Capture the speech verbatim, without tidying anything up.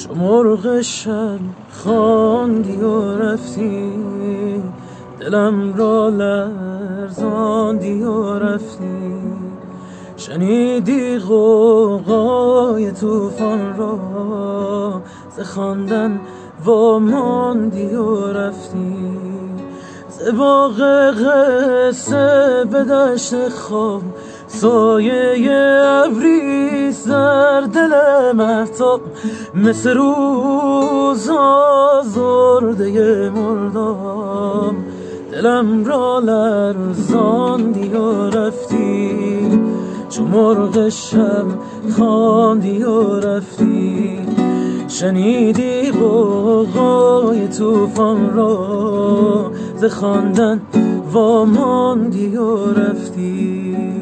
چو مرغ شب خواندی و رفتی، دلم را لرزاندی و رفتی. شنیدی غوغای طوفان را، ز خواندن واماندی و رفتی. ز باغ قصه به دشت خواب، سایه ابریست در دل مهتاب. مثل روز آزرده مرداب، دلم را لرزاندی و رفتی. چو مرغ شب خواندی و رفتی. شنیدی غوغای طوفان را، ز خواندن واماندی و رفتی.